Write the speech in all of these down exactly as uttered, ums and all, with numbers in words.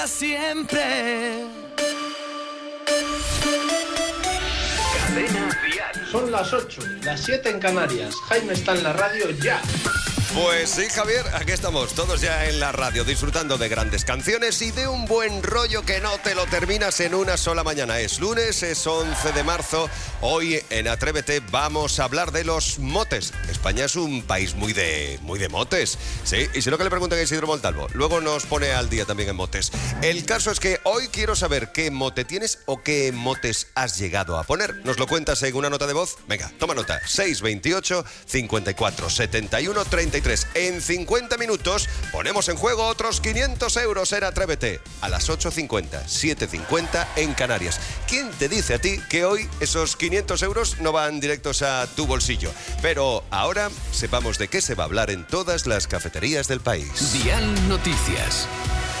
para siempre. Cadena Dial. Son las ocho, las siete en Canarias. Jaime está en la radio ya. Pues sí, Javier, aquí estamos, todos ya en la radio, disfrutando de grandes canciones y de un buen rollo que no te lo terminas en una sola mañana. Es lunes, es once de marzo, hoy en Atrévete vamos a hablar de los motes. España es un país muy de, muy de motes, ¿sí? Y si no, que le pregunten a Isidro Montalvo, luego nos pone al día también en motes. El caso es que hoy quiero saber qué mote tienes o qué motes has llegado a poner. ¿Nos lo cuentas en una nota de voz? Venga, toma nota, seis veintiocho, cincuenta y cuatro, setenta y uno, treinta y tres. En cincuenta minutos ponemos en juego otros quinientos euros en Atrévete. A las ocho cincuenta, siete cincuenta en Canarias. ¿Quién te dice a ti que hoy esos quinientos euros no van directos a tu bolsillo? Pero ahora sepamos de qué se va a hablar en todas las cafeterías del país. Dial Noticias.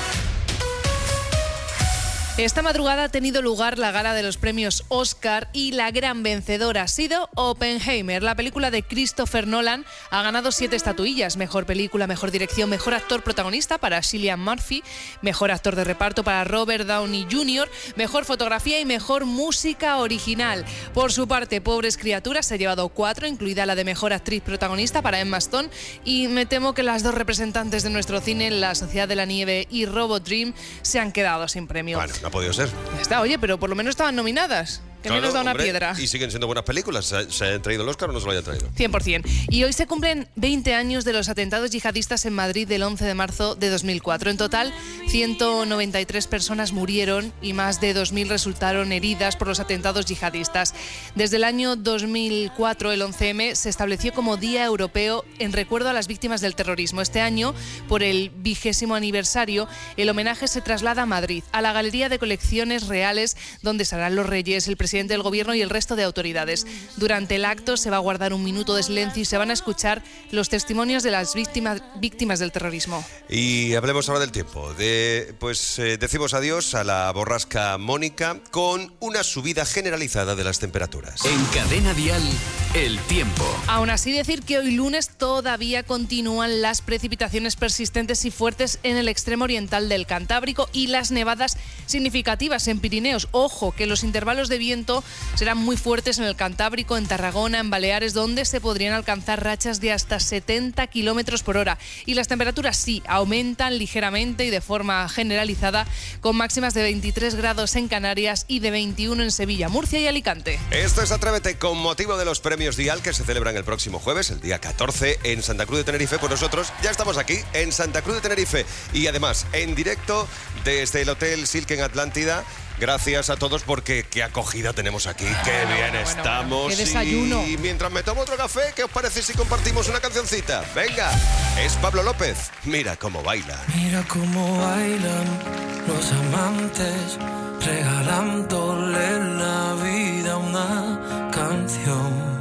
Esta madrugada ha tenido lugar la gala de los premios Oscar y la gran vencedora ha sido Oppenheimer. La película de Christopher Nolan ha ganado siete estatuillas. Mejor película, mejor dirección, mejor actor protagonista para Cillian Murphy, mejor actor de reparto para Robert Downey junior, mejor fotografía y mejor música original. Por su parte, Pobres criaturas se ha llevado cuatro, incluida la de mejor actriz protagonista para Emma Stone, y me temo que las dos representantes de nuestro cine, La Sociedad de la Nieve y Robot Dream, se han quedado sin premio. Bueno, no ha podido ser. Ya está, oye, pero por lo menos estaban nominadas. Que Claro, no nos da una hombre, piedra. Y siguen siendo buenas películas. ¿Se, se hayan traído el Oscar o no se lo hayan traído? cien por ciento. Y hoy se cumplen veinte años de los atentados yihadistas en Madrid del once de marzo de dos mil cuatro. En total, ciento noventa y tres personas murieron y más de dos mil resultaron heridas por los atentados yihadistas. Desde el año dos mil cuatro, el once eme se estableció como Día Europeo en recuerdo a las víctimas del terrorismo. Este año, por el vigésimo aniversario, el homenaje se traslada a Madrid, a la Galería de Colecciones Reales, donde estarán los reyes, el presidente del gobierno y el resto de autoridades. Durante el acto se va a guardar un minuto de silencio y se van a escuchar los testimonios de las víctimas, víctimas del terrorismo. Y hablemos ahora del tiempo. De, pues eh, decimos adiós a la borrasca Mónica con una subida generalizada de las temperaturas. En Cadena Dial, el tiempo. Aún así, decir que hoy lunes todavía continúan las precipitaciones persistentes y fuertes en el extremo oriental del Cantábrico y las nevadas significativas en Pirineos. Ojo, que los intervalos de viento serán muy fuertes en el Cantábrico, en Tarragona, en Baleares, donde se podrían alcanzar rachas de hasta setenta kilómetros por hora. Y las temperaturas sí aumentan ligeramente y de forma generalizada, con máximas de veintitrés grados en Canarias y de veintiuno en Sevilla, Murcia y Alicante. Esto es Atrévete con motivo de los premios Dial que se celebran el próximo jueves, el día catorce, en Santa Cruz de Tenerife. Pues nosotros ya estamos aquí en Santa Cruz de Tenerife y además en directo desde el Hotel Silk en Atlántida. Gracias a todos porque qué acogida tenemos aquí, qué bien bueno, estamos. bueno, qué desayuno. Y mientras me tomo otro café, ¿qué os parece si compartimos una cancioncita? Venga, es Pablo López, mira cómo baila. Mira cómo bailan los amantes, regalándole la vida a una canción.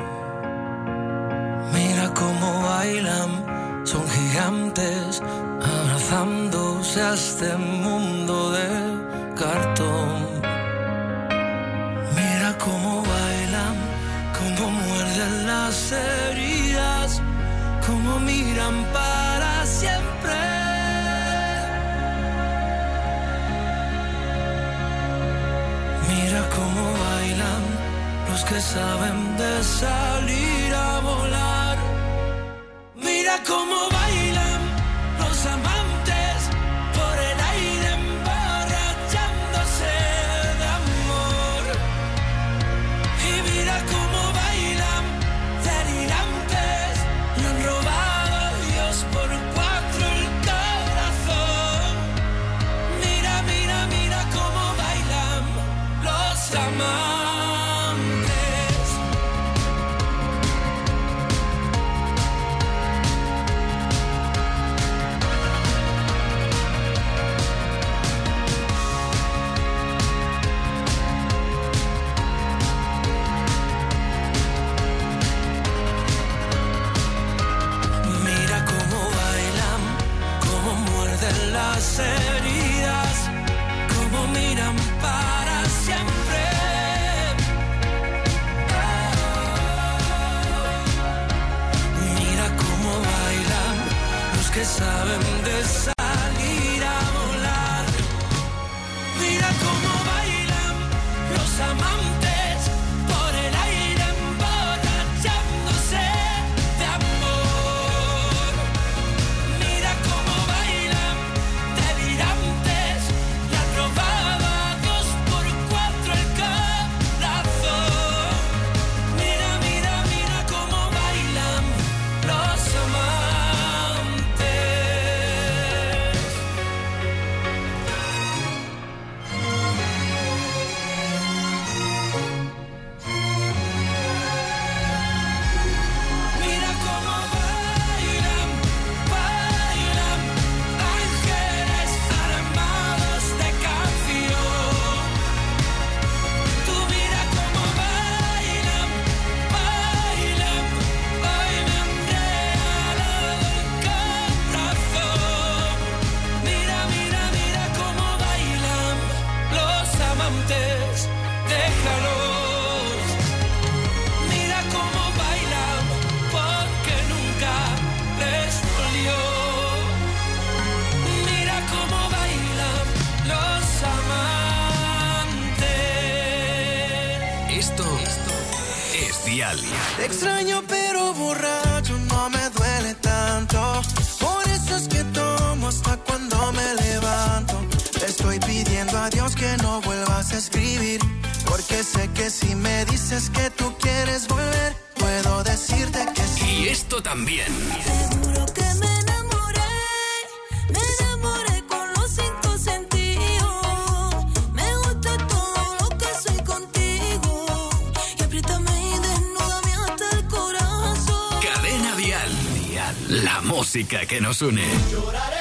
Mira cómo bailan, son gigantes, abrazándose a este mundo de cartón. Mira cómo bailan, cómo muerden las heridas, cómo miran para siempre. Mira cómo bailan los que saben de salir a volar. Mira cómo bailan los amantes por el aire emborrachándose de amor. Y mira cómo bailan delirantes, le han robado a Dios por cuatro el corazón. Mira, mira, mira cómo bailan los amantes. Las heridas, como miran para siempre. Mira cómo bailan los que saben de salir a volar. Dial. Te extraño pero borracho no me duele tanto. Por eso es que tomo hasta cuando me levanto. Te estoy pidiendo a Dios que no vuelvas a escribir, porque sé que si me dices que tú quieres volver, puedo decirte que sí. Y esto también. Seguro que me enamoré, me enamoré con los cinco sentidos. Me gusta todo lo que soy contigo. Y apriétame y desnúdame hasta el corazón. Cadena Dial. Dial. La música que nos une. Lloraré.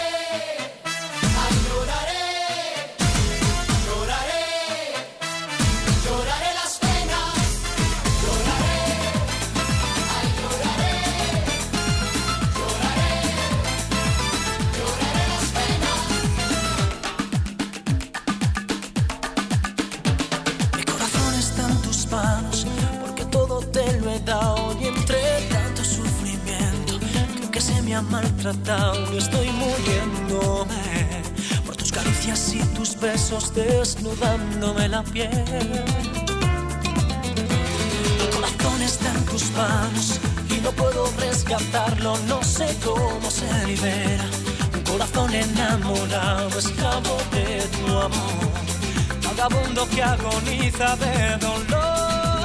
Y entre tanto sufrimiento creo que se me ha maltratado y estoy muriéndome por tus caricias y tus besos desnudándome la piel. Mi corazón está en tus manos y no puedo rescatarlo, no sé cómo se libera. Un corazón enamorado, esclavo de tu amor, vagabundo que agoniza de dolor.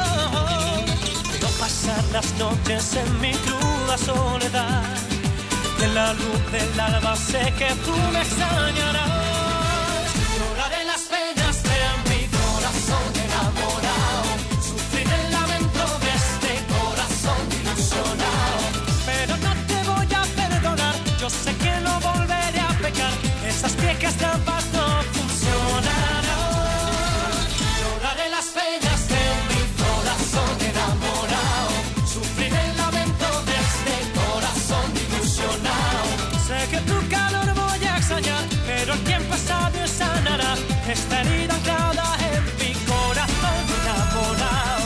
Pasar las noches en mi cruda soledad, y en la luz del alba sé que tú me extrañarás. Lloraré las penas de mi corazón enamorado, sufrir el lamento de este corazón ilusionado. Pero no te voy a perdonar, yo sé que no volveré a pecar, esas viejas trampas no funcionarán. Lloraré las penas de mi corazón enamorado, sufrir el lamento de este corazón ilusionado. Sé que tu calor voy a extrañar, pero el tiempo sabio sanará esta herida anclada en mi corazón enamorado.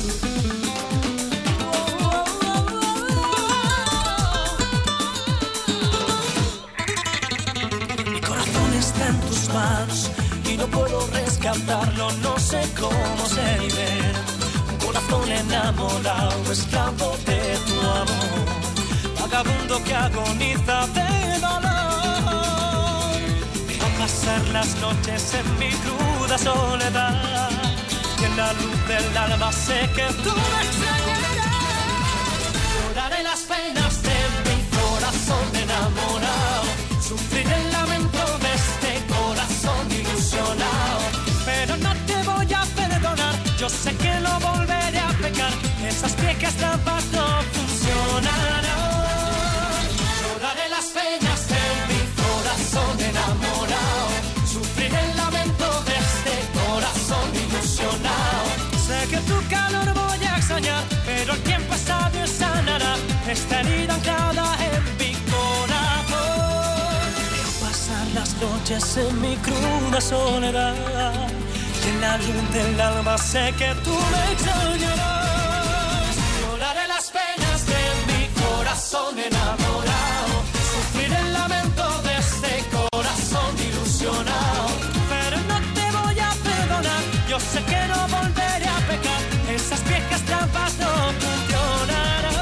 Mi corazón está en tus manos y no puedo rescatarlo, no sé cómo se libera. Corazón enamorado, esclavo de tu amor, vagabundo que agoniza de dolor. Deja pasar las noches en mi cruda soledad, y en la luz del alba sé que tú me extrañarás. Lloraré las penas de mi corazón enamorado, sufrir el lamento de este corazón ilusionado. Pero no te voy a perdonar, yo sé que no volveré a pecar, esas viejas trampas no funcionarán. Lloraré las penas de mi corazón enamorado, sufrir el lamento de este corazón ilusionado. Sé que tu calor voy a extrañar, pero el tiempo es sabio y sanará esta herida anclada en mi corazón. Dejo pasar las noches en mi cruda soledad, y en la luz del alma sé que tú me extrañarás. Lloraré las penas de mi corazón enamorado, sufrir el lamento de este corazón ilusionado. Pero no te voy a perdonar, yo sé que no volveré a pecar, esas viejas trampas no funcionarán.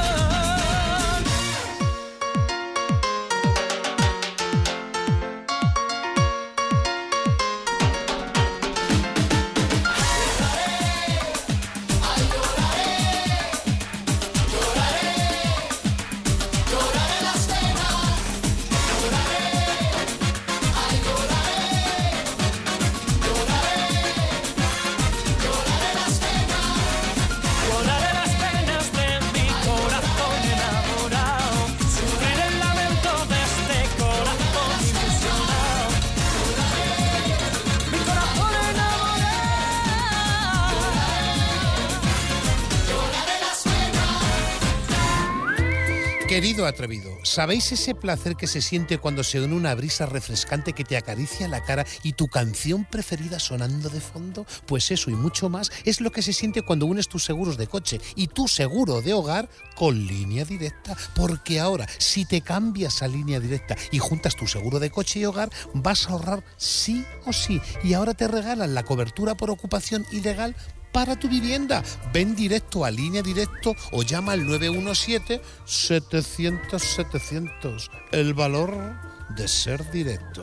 Querido atrevido, ¿sabéis ese placer que se siente cuando se une una brisa refrescante que te acaricia la cara y tu canción preferida sonando de fondo? Pues eso y mucho más es lo que se siente cuando unes tus seguros de coche y tu seguro de hogar con Línea Directa. Porque ahora, si te cambias a Línea Directa y juntas tu seguro de coche y hogar, vas a ahorrar sí o sí. Y ahora te regalan la cobertura por ocupación ilegal para tu vivienda. Ven directo a Línea Directo o llama al nueve uno siete, setecientos, setecientos. El valor de ser directo.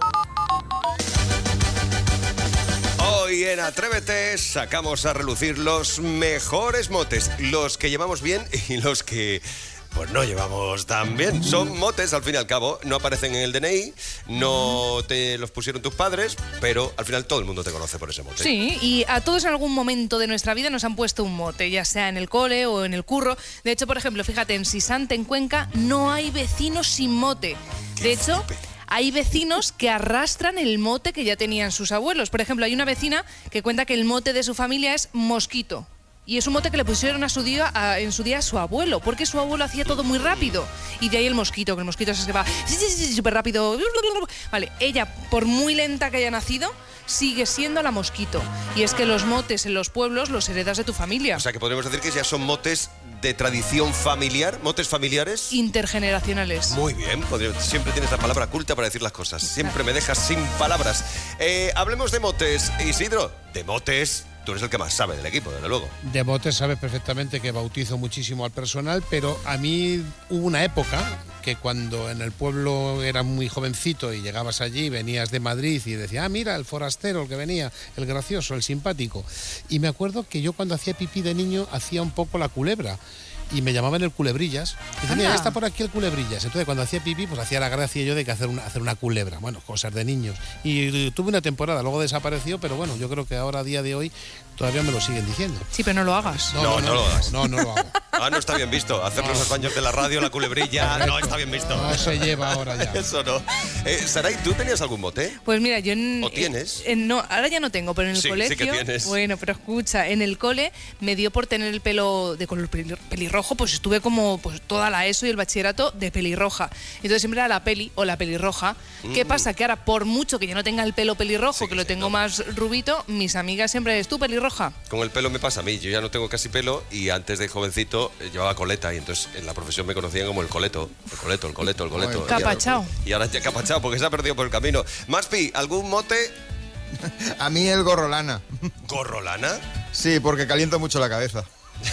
Hoy en Atrévete sacamos a relucir los mejores motes, los que llevamos bien y los que pues no llevamos tan bien. Son motes, al fin y al cabo, no aparecen en el D N I, no te los pusieron tus padres, pero al final todo el mundo te conoce por ese mote. Sí, y a todos en algún momento de nuestra vida nos han puesto un mote, ya sea en el cole o en el curro. De hecho, por ejemplo, fíjate, en Sisante, en Cuenca, no hay vecinos sin mote. De hecho, hay vecinos que arrastran el mote que ya tenían sus abuelos. Por ejemplo, hay una vecina que cuenta que el mote de su familia es Mosquito. Y es un mote que le pusieron a su día, a, en su día a su abuelo, porque su abuelo hacía todo muy rápido. Y de ahí el mosquito, que el mosquito es que va súper rápido. Vale, ella, por muy lenta que haya nacido, sigue siendo la Mosquito. Y es que los motes en los pueblos los heredas de tu familia. O sea que podríamos decir que ya son motes de tradición familiar, motes familiares. Intergeneracionales. Muy bien, podría- siempre tienes la palabra culta para decir las cosas. Siempre me dejas sin palabras. Eh, hablemos de motes. Isidro, de motes, tú eres el que más sabe del equipo, desde luego. De motes sabes perfectamente que bautizo muchísimo al personal, pero a mí hubo una época que cuando en el pueblo eras muy jovencito y llegabas allí, venías de Madrid y decías, ah, mira, el forastero, el que venía, el gracioso, el simpático. Y me acuerdo que yo cuando hacía pipí de niño hacía un poco la culebra. Y me llamaban el culebrillas. Y decían, mira, ya está por aquí el culebrillas. Entonces, cuando hacía pipí, pues hacía la gracia yo de que hacer una, hacer una culebra. Bueno, cosas de niños. Y, y tuve una temporada, luego desapareció, pero bueno, yo creo que ahora, a día de hoy, todavía me lo siguen diciendo. Sí, pero no lo hagas. No, no lo hagas. No, no lo hago. Ah, no está bien visto. Hacer los baños de la radio, la culebrilla, no está bien visto. No se lleva ahora ya. Eso no. Eh, Saray, ¿tú tenías algún mote? Pues mira, yo en, ¿O tienes? en- no, ahora ya no tengo, pero en el Sí, sí colegio. que tienes. Bueno, pero escucha, en el cole me dio por tener el pelo de color peli- pelirrojo, pues estuve como pues toda la ESO y el bachillerato de pelirroja. Entonces siempre era la peli o la pelirroja. ¿Qué pasa? Que ahora, por mucho que yo no tenga el pelo pelirrojo, Sí, que que lo sí, tengo no. más rubito, mis amigas siempre es tú pelirroja. Con el pelo me pasa a mí. Yo ya no tengo casi pelo y antes de jovencito eh, llevaba coleta y entonces en la profesión me conocían como el coleto. El coleto, el coleto, el coleto. Y ahora- Capachao. Y ahora ya capachao porque se ha perdido por el camino. Maspi, ¿algún mote? A mí el gorrolana. ¿Gorrolana? Sí, porque calienta mucho la cabeza.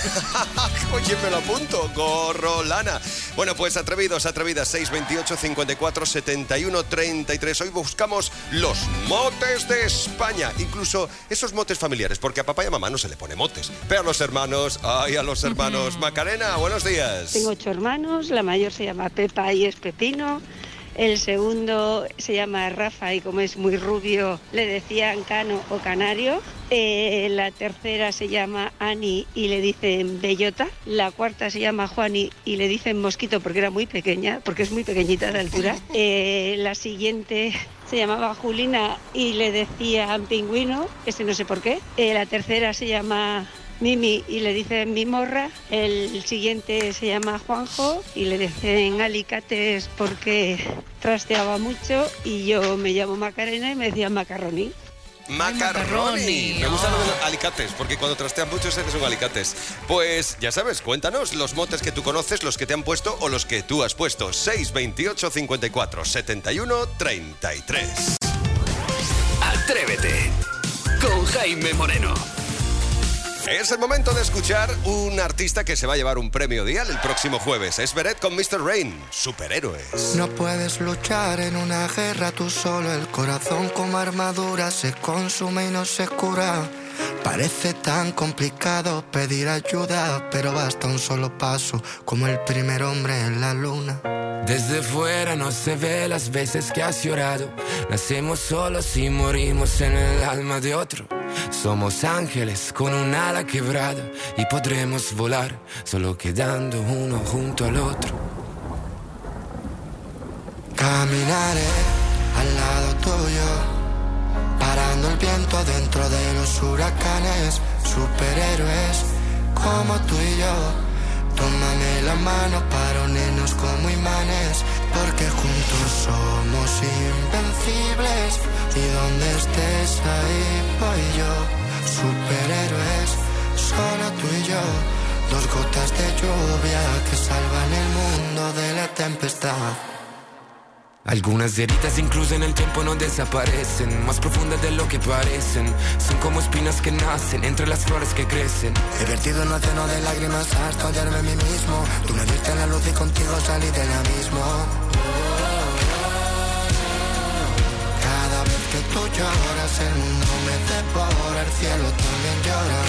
Oye, me lo apunto, gorrolana. Bueno, pues atrevidos, atrevidas, seis veintiocho, cincuenta y cuatro, setenta y uno, treinta y tres. Hoy buscamos los motes de España, incluso esos motes familiares, porque a papá y a mamá no se le pone motes, pero a los hermanos, ay, a los hermanos. Macarena, buenos días. Tengo ocho hermanos, la mayor se llama Pepa y es Pepino. El segundo se llama Rafa y como es muy rubio le decían Cano o Canario. Eh, la tercera se llama Ani y le dicen Bellota. La cuarta se llama Juani y le dicen Mosquito porque era muy pequeña, porque es muy pequeñita de altura. Eh, la siguiente se llamaba Julina y le decían Pingüino, ese no sé por qué. Eh, la tercera se llama Mimi y le dicen Mimorra. El siguiente se llama Juanjo y le dicen Alicates porque trasteaba mucho. Y yo me llamo Macarena y me decían Macarroni. Macarroni. macarroni. Me gustan los alicates, porque cuando trastean mucho eres un alicates. Pues ya sabes, cuéntanos los motes que tú conoces, los que te han puesto o los que tú has puesto. seis veintiocho, cincuenta y cuatro, setenta y uno, treinta y tres. Atrévete con Jaime Moreno. Es el momento de escuchar un artista que se va a llevar un premio Dial el próximo jueves. Es Beret con mister Rain, Superhéroes. No puedes luchar en una guerra tú solo. El corazón como armadura se consume y no se cura. Parece tan complicado pedir ayuda, pero basta un solo paso, como el primer hombre en la luna. Desde fuera no se ve las veces que has llorado. Nacemos solos y morimos en el alma de otro. Somos ángeles con un ala quebrada y podremos volar solo quedando uno junto al otro. Caminaré al lado tuyo, parando el viento dentro de los huracanes. Superhéroes como tú y yo, tómame la mano para unirnos como imanes, porque juntos somos invencibles. Y donde estés ahí voy yo. Superhéroes, solo tú y yo, dos gotas de lluvia que salvan el mundo de la tempestad. Algunas heridas incluso en el tiempo no desaparecen, más profundas de lo que parecen. Son como espinas que nacen entre las flores que crecen. He vertido un océano de lágrimas hasta odiarme a mí mismo. Tú me diste la luz y contigo salí del abismo. Cada vez que tú lloras el mundo me devora, el cielo también llora.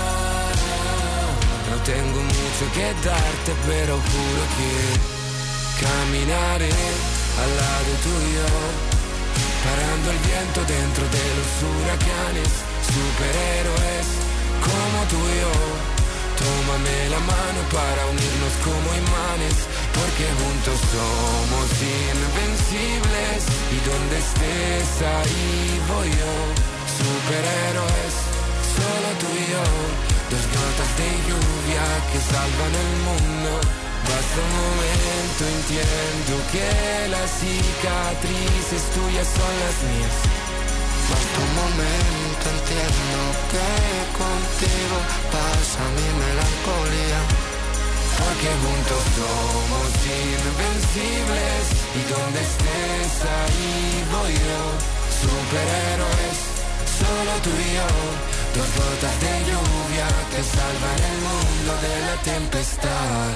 No tengo mucho que darte, pero juro que caminaré al lado tuyo, parando el viento dentro de los huracanes. Superhéroes como tú y yo, tómame la mano para unirnos como imanes, porque juntos somos invencibles. Y donde estés ahí voy yo. Superhéroes, solo tú y yo, dos gotas de lluvia que salvan el mundo. Basta un momento, entiendo que las cicatrices tuyas son las mías. Basta un momento, entiendo que contigo pasa mi melancolía. Porque juntos somos invencibles. Y donde estés ahí voy yo. Superhéroes, solo tú y yo, dos gotas de lluvia que salvan el mundo de la tempestad.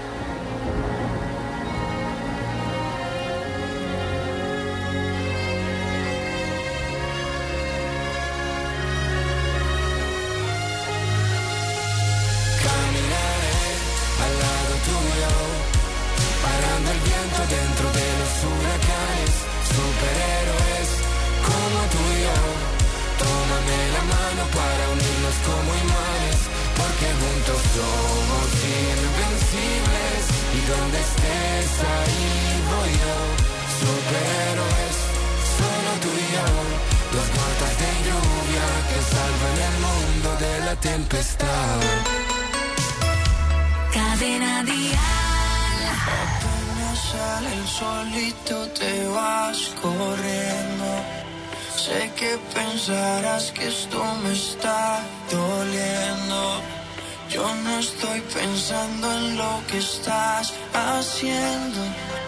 Parando el viento dentro de los huracanes. Superhéroes como tú y yo, tómame la mano para unirnos como imanes, porque juntos somos invencibles. Y donde estés ahí voy yo. Superhéroes, solo tú y yo, dos gotas de lluvia que salvan el mundo de la tempestad. Cadena Dial. Apenas sale el solito te vas corriendo. Sé que pensarás que esto me está doliendo. Yo no estoy pensando en lo que estás haciendo.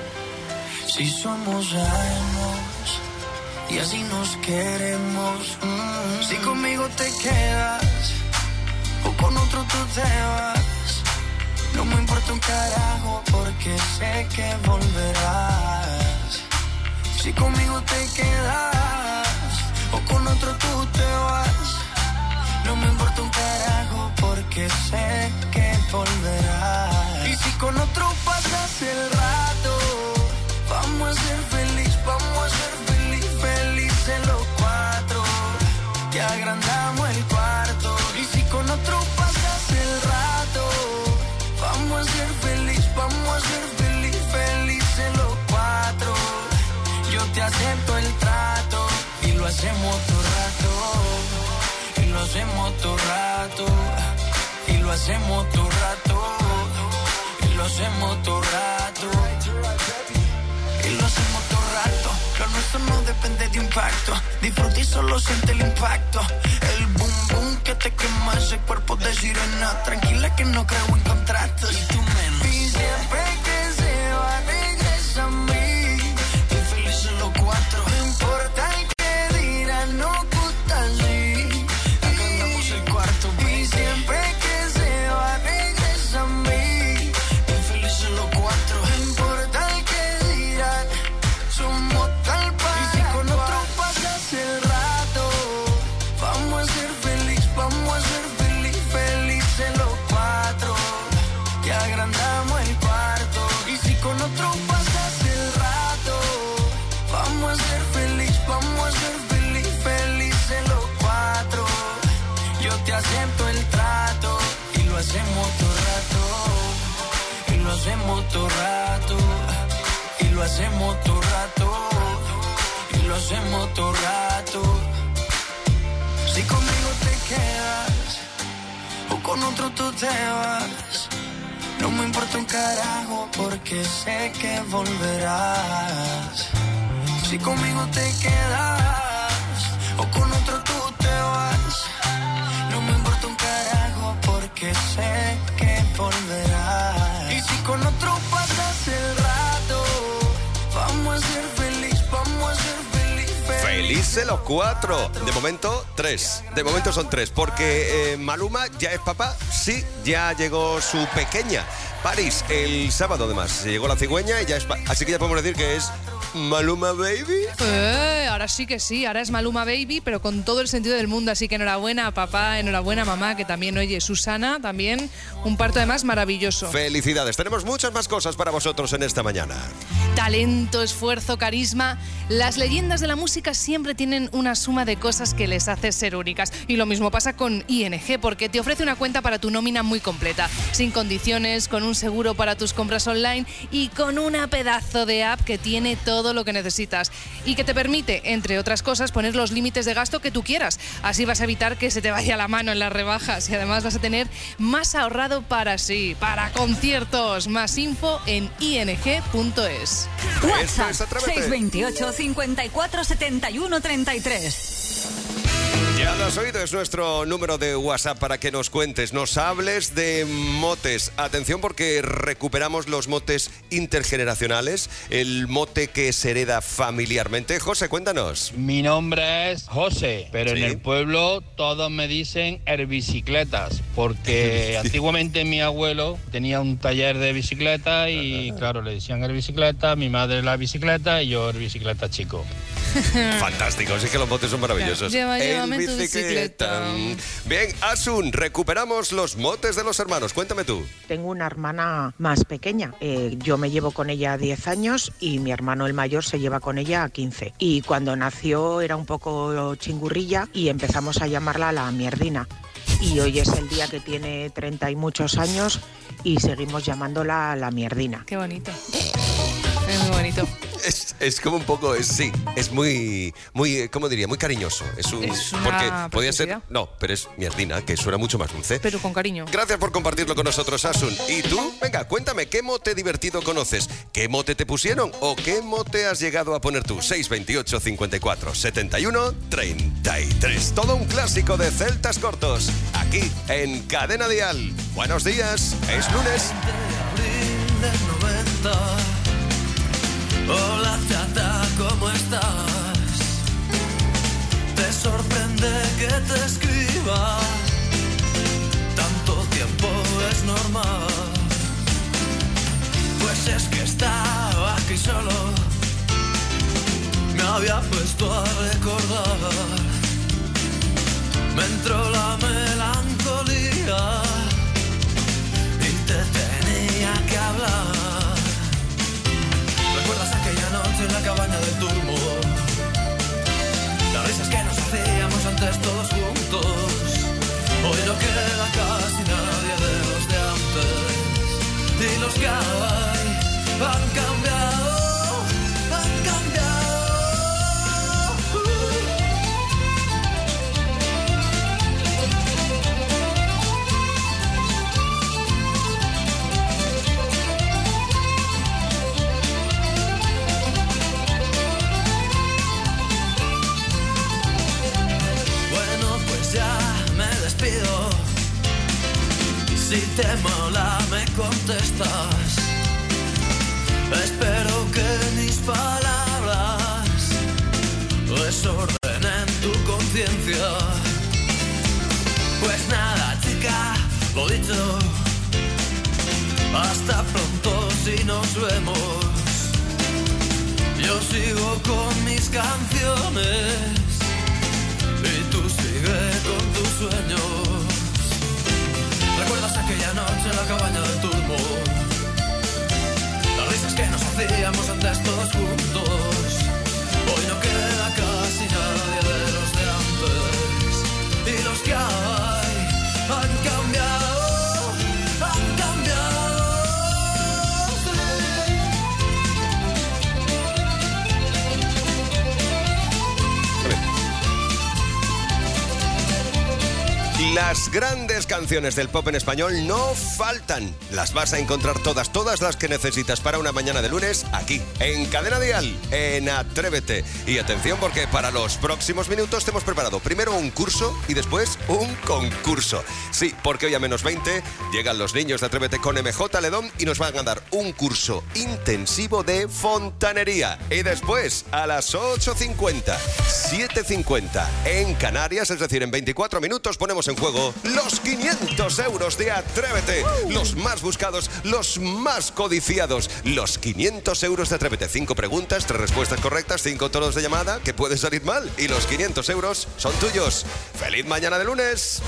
Si somos años y así nos queremos. Mm. Si conmigo te quedas o con otro tú te vas, no me importa un carajo porque sé que volverás. Si conmigo te quedas o con otro tú te vas, no me importa un carajo porque sé que volverás. Y si con otro pasas el rato, vamos a ser feliz, vamos a ser feliz, felices los cuatro, que agrandamos el cuarto. Y si con otro pasas el rato, vamos a ser feliz, vamos a ser feliz, felices los cuatro. Yo te acepto el trato y lo hacemos todo rato, y lo hacemos todo rato, y lo hacemos todo rato, y lo hacemos todo rato, y lo hacemos todo rato. Lo nuestro no depende de impacto, disfruta y solo siente el impacto. El boom boom que te quema ese cuerpo de sirena. Tranquila que no creo en contratos. Y tú menos. Y siempre que se va regresa a mí. Estoy feliz en los cuatro. No importa el que dirán, no gusta así. Acá andamos el cuarto. Y siempre que se va regresa a mí. Estoy feliz en los cuatro. No importa el que dirán, somos tal para. Y si con otro pasas el rato, vamos a ser feliz, vamos a ser feliz, felices los cuatro, que agrandamos el cuarto. Y si con otro pasas el rato, vamos a ser feliz, vamos a ser feliz, felices los cuatro. Yo te acepto el trato y lo hacemos todo rato, y lo hacemos todo rato, y lo hacemos todo rato, y lo hacemos todo rato. Si conmigo te quedas o con otro tú te vas, no me importa un carajo porque sé que volverás. Si conmigo te quedas o con otro tú te vas, no me importa un carajo porque sé que volverás. Y si con otro pasas el rato, vamos a ser felices. Díselo cuatro. De momento, tres. De momento son tres, porque eh, Maluma ya es papá. Sí, ya llegó su pequeña. París, el sábado además. Llegó la cigüeña y ya es pa- así que ya podemos decir que es Maluma Baby. Eh, ahora sí que sí, ahora es Maluma Baby, pero con todo el sentido del mundo. Así que enhorabuena, papá, enhorabuena, mamá, que también, oye, Susana, también un parto además maravilloso. Felicidades. Tenemos muchas más cosas para vosotros en esta mañana. Talento, esfuerzo, carisma. Las leyendas de la música siempre tienen una suma de cosas que les hace ser únicas. Y lo mismo pasa con I N G, porque te ofrece una cuenta para tu nómina muy completa, sin condiciones, con un seguro para tus compras online y con una pedazo de app que tiene todo lo que necesitas y que te permite, entre otras cosas, poner los límites de gasto que tú quieras. Así vas a evitar que se te vaya la mano en las rebajas y además vas a tener más ahorrado para sí, para conciertos. Más info en i n g punto es. WhatsApp seis veintiocho, cincuenta y cuatro, setenta y uno, treinta y tres. Ya lo has oído, es nuestro número de WhatsApp para que nos cuentes, nos hables de motes. Atención porque recuperamos los motes intergeneracionales, el mote que se hereda familiarmente. José, cuéntanos. Mi nombre es José, pero Sí. en el pueblo todos me dicen herbicicletas, porque antiguamente mi abuelo tenía un taller de bicicleta y claro, le decían herbicicleta, mi madre la bicicleta y yo herbicicleta chico. Fantástico, sí que los motes son maravillosos. Lleva, llévame El tu bicicleta. Bien, Asun, recuperamos los motes de los hermanos. Cuéntame tú. Tengo una hermana más pequeña. Eh, yo me llevo con ella diez años y mi hermano el mayor se lleva con ella quince. Y cuando nació era un poco chingurrilla y empezamos a llamarla la mierdina. Y hoy es el día que tiene treinta y muchos años y seguimos llamándola la mierdina. Qué bonito. Es muy bonito. Es, es como un poco, es, sí, es muy, muy, ¿cómo diría? Muy cariñoso. Es un, Es una porque podía ser, preciosidad. no, pero es mierdina, que suena mucho más dulce. Pero con cariño. Gracias por compartirlo con nosotros, Asun. ¿Y tú? Venga, cuéntame, ¿qué mote divertido conoces? ¿Qué mote te pusieron? ¿O qué mote has llegado a poner tú? seis veintiocho, cincuenta y cuatro, setenta y uno, treinta y tres. Todo un clásico de celtas cortos, aquí en Cadena Dial. Buenos días, es lunes. Hola chata, ¿cómo estás? Te sorprende que te escriba. Tanto tiempo es normal. Pues es que estaba aquí solo. Me había puesto a recordar. Me entró la melancolía y te tenía que hablar. ¿Recuerdas aquella noche en la cabaña del Turbo? Las risas que nos hacíamos antes todos juntos. Hoy no queda casi nadie de los de antes. Y los que hay han cambiado, han cambiado. Si te mola me contestas. Espero que mis palabras desordenen tu conciencia. Pues nada, chica, lo dicho. Hasta pronto si nos vemos. Yo sigo con mis canciones y tú sigue con tus sueños. ¿Recuerdas aquella noche en la cabaña del Turbo? Las risas que nos hacíamos antes todos juntos. Hoy no queda casi nadie de los de antes. Y los que hay han cambiado, han cambiado. Las grandes canciones del pop en español no faltan. Las vas a encontrar todas, todas las que necesitas para una mañana de lunes aquí, en Cadena Dial, en Atrévete. Y atención, porque para los próximos minutos te hemos preparado primero un curso y después un concurso. Sí, porque hoy a menos veinte llegan los niños de Atrévete con M J Ledón y nos van a dar un curso intensivo de fontanería. Y después, a las ocho cincuenta, siete cincuenta en Canarias, es decir, en veinticuatro minutos, ponemos en juego los quinientos euros de Atrévete. Los más buscados, los más codiciados. Los quinientos euros de Atrévete. Cinco preguntas, tres respuestas correctas, cinco tonos de llamada, que puede salir mal. Y los quinientos euros son tuyos. ¡Feliz mañana de lunes!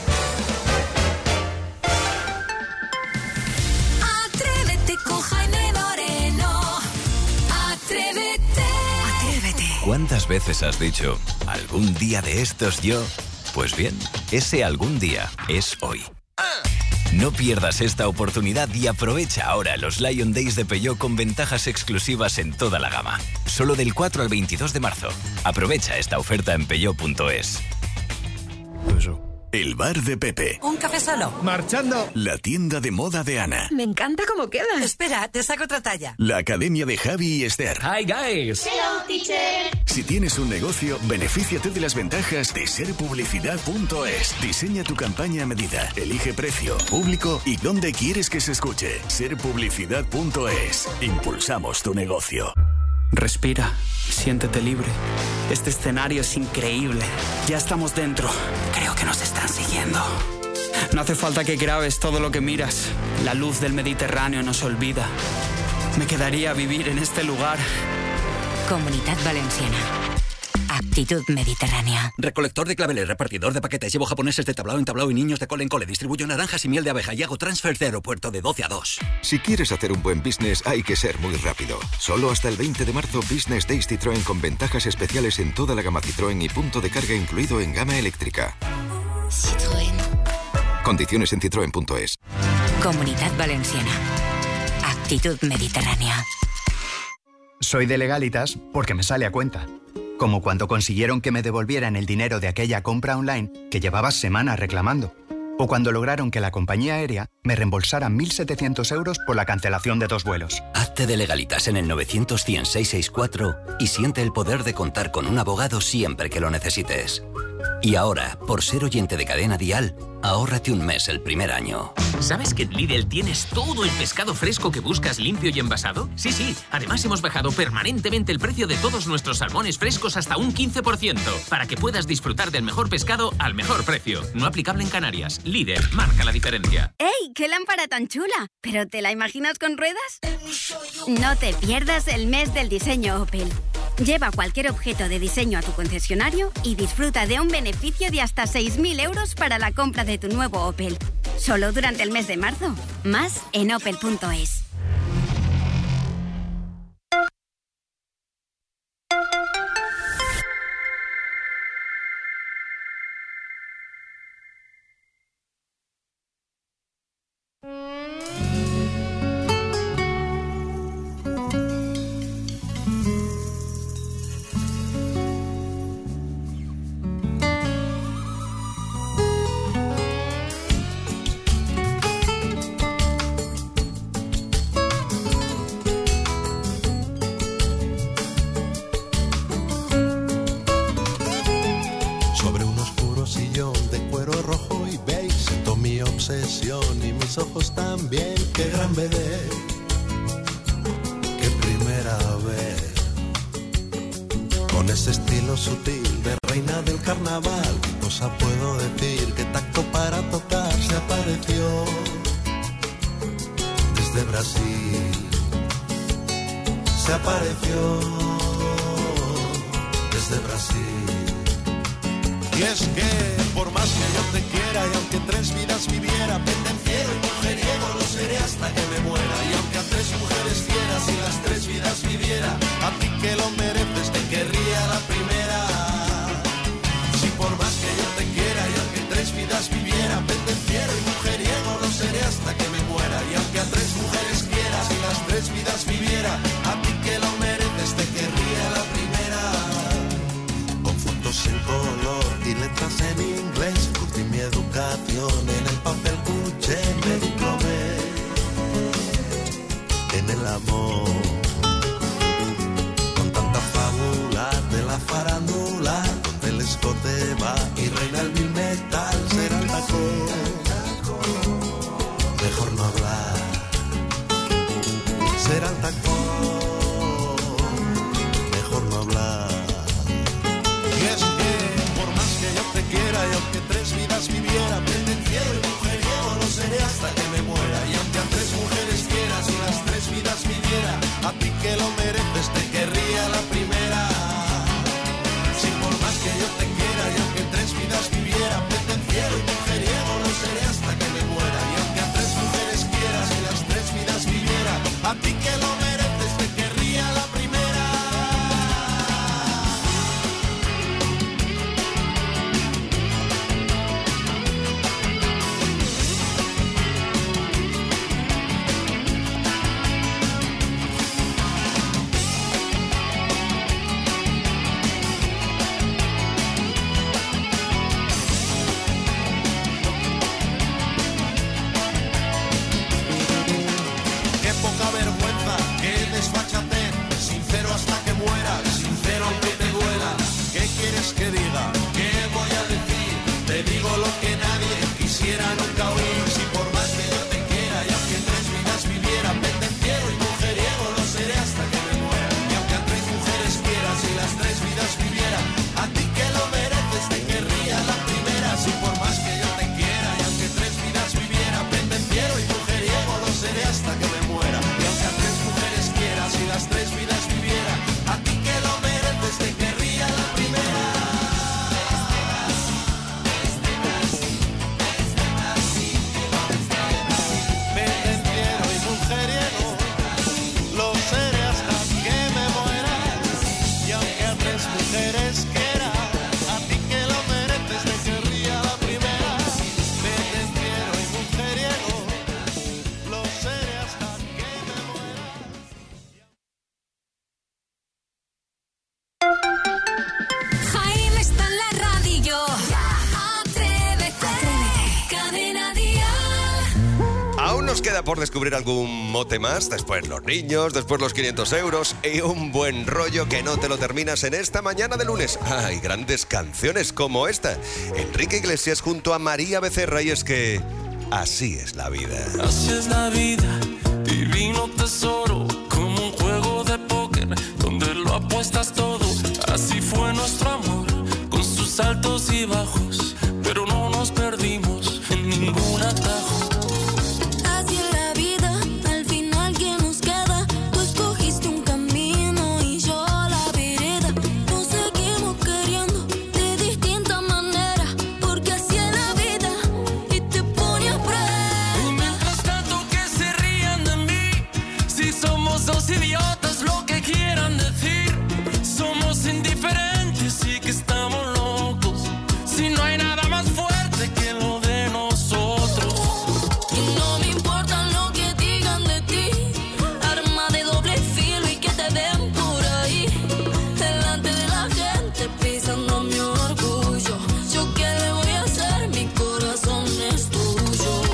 Atrévete con Jaime Moreno. Atrévete. Atrévete. ¿Cuántas veces has dicho, algún día de estos yo? Pues bien, ese algún día es hoy. No pierdas esta oportunidad y aprovecha ahora los Lion Days de Peugeot con ventajas exclusivas en toda la gama. Solo del cuatro al veintidós de marzo. Aprovecha esta oferta en peugeot punto es. El bar de Pepe. ¿Un café solo? Marchando. La tienda de moda de Ana. Me encanta cómo queda. Espera, te saco otra talla. La academia de Javi y Esther. Hi, guys. Hello, teacher. Si tienes un negocio, benefíciate de las ventajas de ser publicidad punto es. Diseña tu campaña a medida. Elige precio, público y dónde quieres que se escuche. ser publicidad punto es. Impulsamos tu negocio. Respira, siéntete libre. Este escenario es increíble. Ya estamos dentro. Creo que nos están siguiendo. No hace falta que grabes todo lo que miras. La luz del Mediterráneo nos olvida. Me quedaría a vivir en este lugar. Comunidad Valenciana. Actitud mediterránea. Recolector de claveles, repartidor de paquetes. Llevo japoneses de tablao en tablao y niños de cole en cole. Distribuyo naranjas y miel de abeja y hago transfer de aeropuerto de doce a dos. Si quieres hacer un buen business, hay que ser muy rápido. Solo hasta el veinte de marzo, Business Days Citroën con ventajas especiales en toda la gama Citroën y punto de carga incluido en gama eléctrica. Citroën. Condiciones en citroen punto es. Comunidad Valenciana. Actitud mediterránea. Soy de Legalitas porque me sale a cuenta. Como cuando consiguieron que me devolvieran el dinero de aquella compra online que llevaba semanas reclamando. O cuando lograron que la compañía aérea me reembolsara mil setecientos euros por la cancelación de dos vuelos. Hazte de Legalitas en el novecientos cien seiscientos sesenta y cuatro y siente el poder de contar con un abogado siempre que lo necesites. Y ahora, por ser oyente de Cadena Dial, ahórrate un mes el primer año. ¿Sabes que en Lidl tienes todo el pescado fresco que buscas limpio y envasado? Sí, sí. Además hemos bajado permanentemente el precio de todos nuestros salmones frescos hasta un quince por ciento, para que puedas disfrutar del mejor pescado al mejor precio. No aplicable en Canarias. Lidl, marca la diferencia. ¡Ey! ¡Qué lámpara tan chula! ¿Pero te la imaginas con ruedas? No te pierdas el mes del diseño Opel. Lleva cualquier objeto de diseño a tu concesionario y disfruta de un beneficio de hasta seis mil euros para la compra de tu nuevo Opel. Solo durante el mes de marzo. Más en opel punto es. Y mis ojos también, qué gran bebé, qué primera vez. Con ese estilo sutil de reina del carnaval, qué cosa puedo decir, qué tacto para tocar. Se apareció desde Brasil, se apareció desde Brasil. Y es que por más que yo te quiera y aunque tres vidas viviera, pendenciero y mujeriego lo seré hasta que me muera. Y aunque a tres mujeres quieras y las tres vidas viviera, a ti que lo mereces te querría la primera. Si por más que yo te quiera y aunque tres vidas viviera, pendenciero y mujeriego lo seré hasta que me muera. Y aunque a tres mujeres quieras y las tres vidas viviera, a ti que lo mereces te querría la primera. Con fotos en color y letras en inglés, curtí mi educación en el papel cuché, me diplomé en el amor. Con tanta fábula de la farándula, donde el escote va y reina el mil metal, será el tacón. Mejor no hablar, será el tacón. Mejor no hablar. Y es que por más que yo te quiera y aunque tres vidas viviera, pendenciero y mujeriego lo seré hasta que me muera. Y aunque a tres mujeres quieras y las tres vidas viviera, a ti que lo mereces te querría la primera. Si por más que yo te quiera y aunque tres vidas viviera, pendenciero y mujeriego lo seré hasta que me muera. Y aunque a tres mujeres quieras y las tres vidas viviera, a ti que lo mereces te querría la primera. Sincero hasta que muera, sincero aunque te duela. ¿Qué quieres que diga? ¿Qué voy a decir? Te digo lo que nadie quisiera nunca oír. Si por más que yo te quiera y aunque tres vidas viviera, pendenciero y mujeriego lo seré hasta que me muera. Y aunque a tres mujeres quieras y las tres vidas viviera, a ti que lo mereces te querría la primera. Si por más que yo te quiera y aunque tres vidas viviera, pendenciero y mujeriego lo seré hasta que me muera. Y aunque a tres mujeres quieras y las tres vidas viviera, a ti que lo mereces te querría la primera. Pendenciero y mujeriego lo seré hasta que me muera. Y aunque a tres mujeres quiera, a ti que lo mereces te querría la primera. Pendenciero y mujeriego lo seré hasta que me muera. Jaime está en la radio. Atrévete. Cadena Dial. Aún nos queda por descubrir algún mote más, después los niños, después los quinientos euros y un buen rollo que no te lo terminas en esta mañana de lunes. Hay grandes canciones como esta. Enrique Iglesias junto a María Becerra, y es que así es la vida. Así es la vida, divino tesoro, como un juego de póker donde lo apuestas todo. Así fue nuestro amor, con sus altos y bajos, pero no nos perdimos en ningún atajo. Así es la vida, al final que nos queda. Tú escogiste un camino y yo la vereda. Nos seguimos queriendo de distinta manera, porque así es la vida y te pone a prueba. Y mientras tanto que se rían de mí, si somos dos idiotas, lo que quieran decir. Somos indiferentes y que estamos locos, si no hay nada más fuerte que lo de nosotros. Y no me importa lo que digan de ti, arma de doble filo y que te den por ahí, delante de la gente pisando mi orgullo. Yo qué le voy a hacer, mi corazón es tuyo.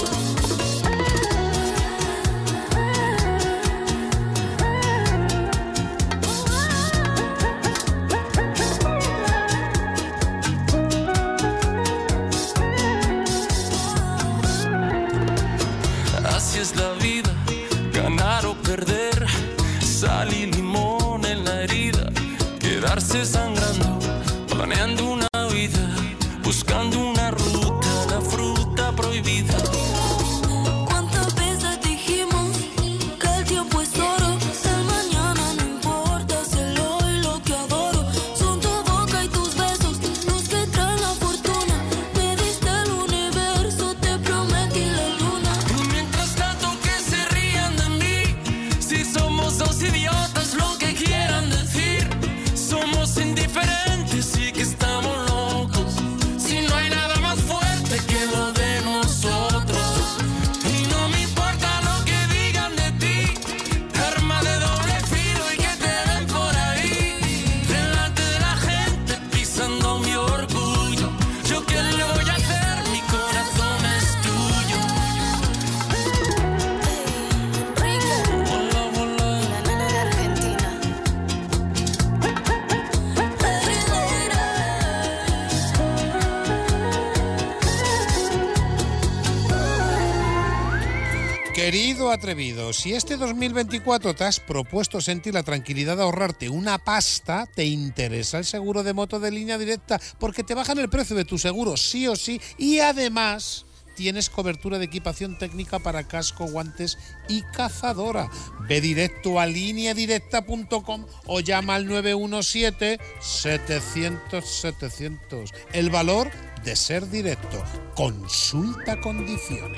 Así es la vida, ganar o perder, sal y limón en la herida, quedarse sangrando, planeando una vida, buscando una ruta, la fruta prohibida. ¿Cuántas veces dijimos que el tiempo es oro? El mañana no importa, si el hoy lo que adoro son tu boca y tus besos, los que traen la fortuna. Me diste el universo, te prometí la luna. Y mientras tanto que se rían de mí, si somos dos idiotas, lo que quieran decir. Somos indiferentes y que estamos locos, si no hay nada Querido atrevido, si este dos mil veinticuatro te has propuesto sentir la tranquilidad de ahorrarte una pasta, te interesa el seguro de moto de Línea Directa porque te bajan el precio de tu seguro sí o sí y además tienes cobertura de equipación técnica para casco, guantes y cazadora. Ve directo a línea directa punto com o llama al nueve uno siete, setecientos, setecientos. El valor de ser directo. Consulta condiciones.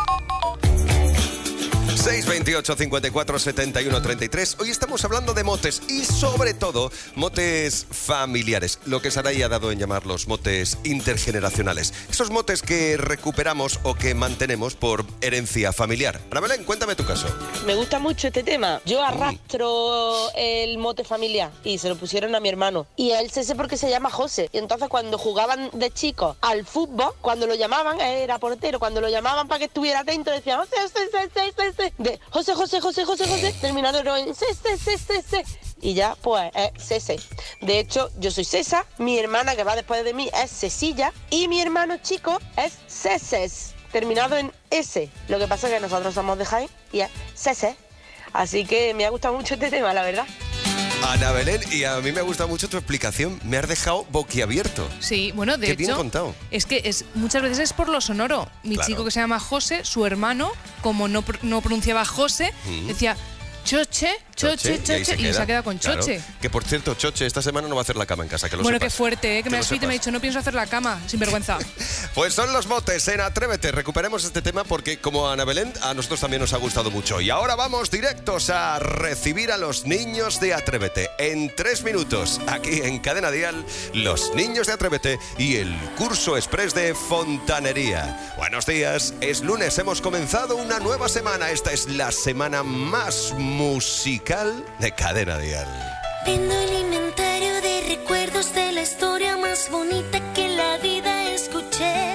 seis veintiocho, cincuenta y cuatro, setenta y uno, treinta y tres. Hoy estamos hablando de motes y sobre todo motes familiares, lo que Saray ha dado en llamar los motes intergeneracionales. Esos motes que recuperamos o que mantenemos por herencia familiar. Ana Belén, cuéntame tu caso. Me gusta mucho este tema. Yo arrastro mm. el mote familiar y se lo pusieron a mi hermano. Y él se sé porque se llama José. Y entonces cuando jugaban de chicos al fútbol, cuando lo llamaban, él era portero, cuando lo llamaban para que estuviera atento, decían José, José, José, José. De José, José, José, José, José, terminado en C, C, C, C, C. Y ya, pues, es Cese. De hecho, yo soy César, mi hermana que va después de mí es Cecilla y mi hermano chico es Ceses, terminado en S. Lo que pasa es que nosotros somos de Jaén y es Cese. Así que me ha gustado mucho este tema, la verdad. Ana Belén, y a mí me gusta mucho tu explicación. Me has dejado boquiabierto. Sí, bueno, de Qué hecho, bien contado. Es que es, muchas veces es por lo sonoro. Mi Claro. chico que se llama José, su hermano, como no, pr- no pronunciaba José, Mm. decía Choche, Choche, y, ahí Choche, y, queda. se ha quedado con Claro. Choche. Que por cierto, Choche esta semana no va a hacer la cama en casa, que lo Bueno, sepas. qué fuerte, ¿eh? que me lo ha escrito y me ha sepas. dicho, no pienso hacer la cama, sin vergüenza. Pues son los motes en Atrévete. Recuperemos este tema porque, como a Ana Belén, a nosotros también nos ha gustado mucho. Y ahora vamos directos a recibir a los niños de Atrévete. En tres minutos, aquí en Cadena Dial, los niños de Atrévete y el curso express de fontanería. Buenos días, es lunes, hemos comenzado una nueva semana. Esta es la semana más musical de Cadena Dial. Viendo el inventario de recuerdos de la historia más bonita que en la vida escuché.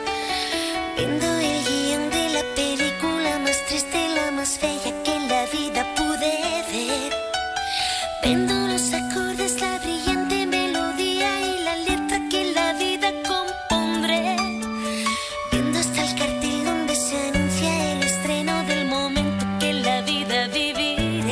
Viendo el guión de la película más triste, la más bella que en la vida pude ver. Viendo los acordes, la brillante melodía y la letra que en la vida compondré. Viendo hasta el cartel donde se anuncia el estreno del momento que en la vida viviré.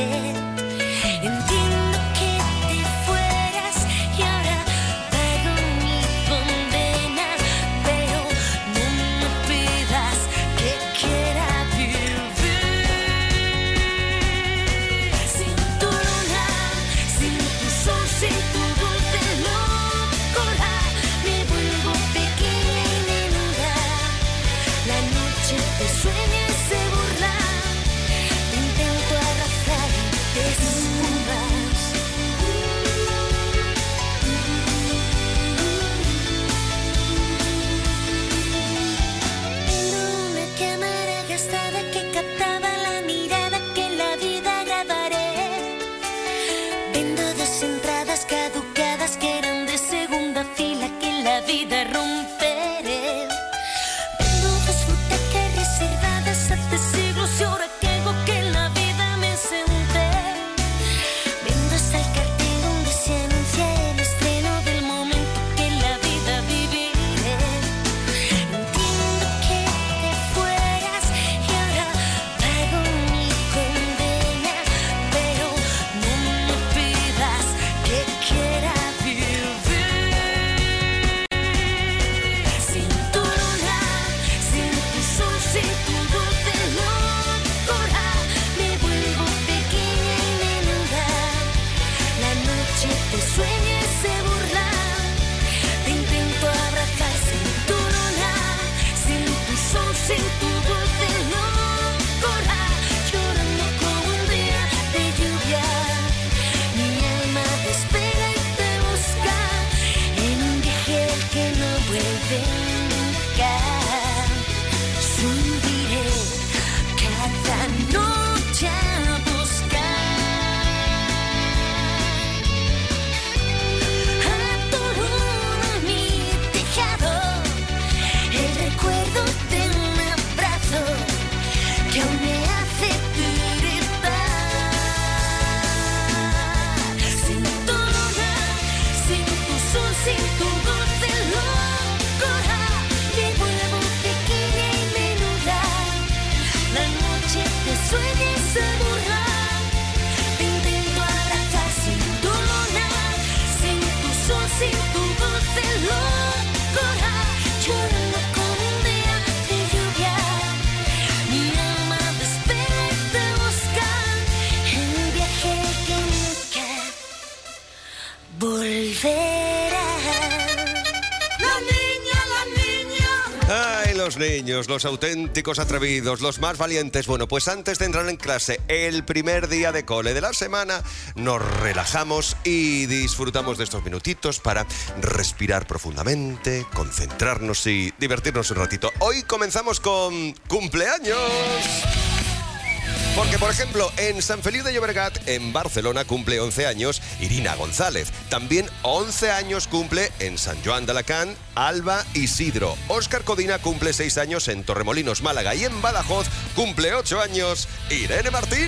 Entiendo que te fueras y ahora pago mi condena, pero no me pidas que quiera vivir sin tu luna, sin tu sol, sin tu dulce locura. Me vuelvo pequeña y menuda, la noche te sueña y se burla. Te intento abrazar y te esfumas. Viendo una cámara gastada que captaba la mirada que en la vida grabaré. Viendo dos entradas caducadas que eran de segunda fila que en la vida romperé. Viendo dos butacas reservadas hace siglos y ahora que hago que en la vida me senté. Viendo hasta el cartel donde se anuncia el estreno del momento que en la vida viviré. Entiendo que te fueras y ahora pago mi condena, pero no me pidas que quiera vivir sin tu luna, sin tu sol, sin tu dulce locura. Me vuelvo pequeña y menuda, la noche te sueña y se burla. Te intento abrazar sin tu luna, sin tu sol, sin tu dulce locura. Llorando como un día de lluvia, mi alma despega y te busca en un viaje al que no vuelve nunca. Subiré cada noche a buscar a tu luna en mi tejado, el recuerdo de un abrazo que aún me hace tiritar. Sin tu luna, sin tu sol, sin tu dulce locura, me vuelvo pequeña y menuda, los niños, los auténticos atrevidos, los más valientes. Bueno, pues antes de entrar en clase, el primer día de cole de la semana, nos relajamos y disfrutamos de estos minutitos para respirar profundamente, concentrarnos y divertirnos un ratito. Hoy comenzamos con cumpleaños. Porque, por ejemplo, en San Feliu de Llobregat, en Barcelona, cumple once años Irina González. También once años cumple en San Joan de Alacant Alba Isidro. Óscar Codina cumple seis años en Torremolinos, Málaga. Y en Badajoz cumple ocho años Irene Martín.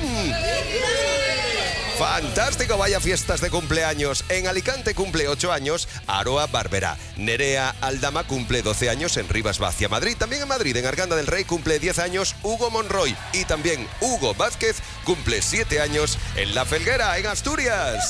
¡Fantástico! Vaya fiestas de cumpleaños. En Alicante cumple ocho años Aroa Barberá. Nerea Aldama cumple doce años en Rivas Vacia, Madrid. También en Madrid, en Arganda del Rey, cumple diez años Hugo Monroy. Y también Hugo Vázquez cumple siete años en La Felguera, en Asturias.